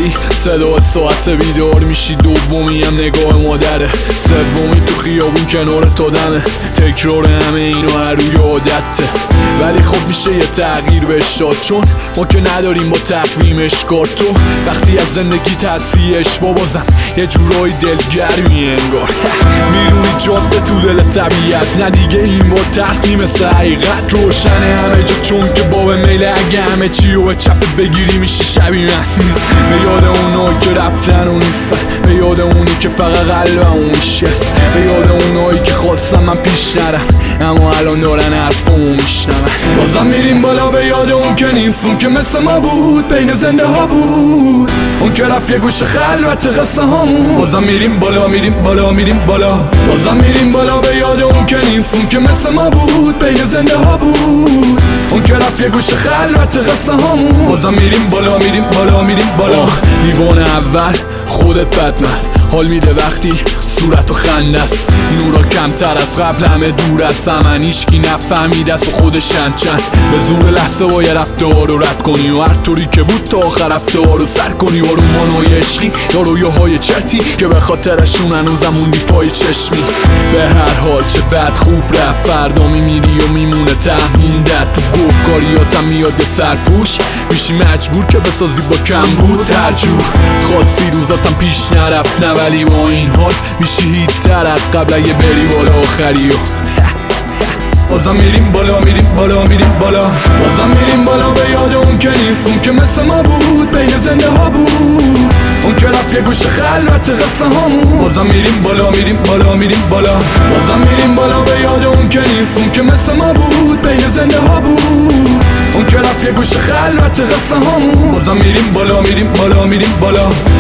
ولی صدا ساعت بیدار میشی، دومی هم نگاه مادره، سومی تو خیابون کنار تو دمه، تکرار همه اینو هر روی عادته. ولی خب میشه یه تغییر بهش داد، چون ما که نداریم با تقویمش کار. تو وقتی از زندگی تصفیهش بابازم یه جورایی دلگرمی انگار میرونی جاده تو دل طبیعت، نه دیگه این با تختی مثل حقیقت روشنه همه جا، چون که با میل اگه همه چی رو به چپت بگیری میشی شبیه من. به یاد اونایی که رفتن و نیستن، به یاد اونی که فقط قلبم اون شست، به یاد اونایی که خواستم من پیش نرم اما الان دارن حرفمو میشنون. بازم میریم بالا به یاد اون که نیست، اون که مثل ما بود بین زنده ها بود، اون که رفت یه گوش خلوت قصه هامون. بازم میریم بالا میریم بالا میریم بالا، بازم میریم بالا به یاد اون که نیست، اون که مثل ما بود بین زنده ها بود، اون که رفت یه گوش خلوت قصه هامون. بازم میریم بالا میریم بالا میریم بالا. دیوان اول خودت بدمن، حال میده وقتی صورت و خنده است، نورا کمتر از قبل همه دور از من، هیچکی نفهمیده است و خودش چند به زور لحظه باید رفتار رو رد کنی و هر طوری که بود تا آخر رفتار رو سر کنی، و رومانای عشقی یا رویاهای چرتی که به خاطرشون هنوزم موندی پای چشمی. به هر حال چه بد خوب رفت، فردا میمیری و میمونه تهموندت تو گفتگاریاتم میاد سرپوش، میشی مجبور که بسازی با کم بود هر جور خاصی، روزاتم پیش نرفت نه ولی با این حال میشی هیت تر از قبل اگه بری بالا آخریو. بازم میریم بالا میریم بالا میریم بالا، بازم میریم بالا به یاد اون که نیست، اون که مثل ما بود بین زنده ها بود، اون که رفت یه گوش خلوت قصه هامون. بازم میریم بالا میریم بالا میریم بالا، بازم میریم بالا به یاد اون که نیست، اون که مثل ما بود بین زنده ها بود، اون که رفت یه گوش خلوت قصه هامون. بازم میریم بالا میریم بالا میریم بالا.